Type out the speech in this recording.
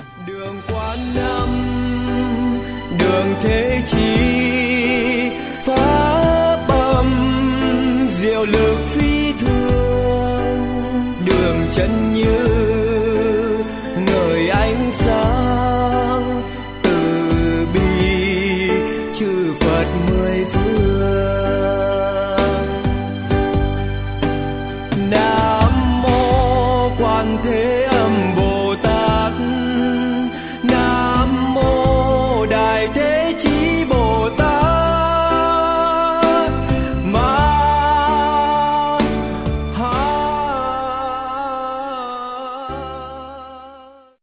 Đường Quan Âm, đường Thế Chi, pháp âm diệu lực phi thường. Đường Chân Như ngời ánh sáng, từ bi chư Phật mười phương. Nam mô Quan Thế Âm Bồ Tát, Nam mô Đại Thế Chí.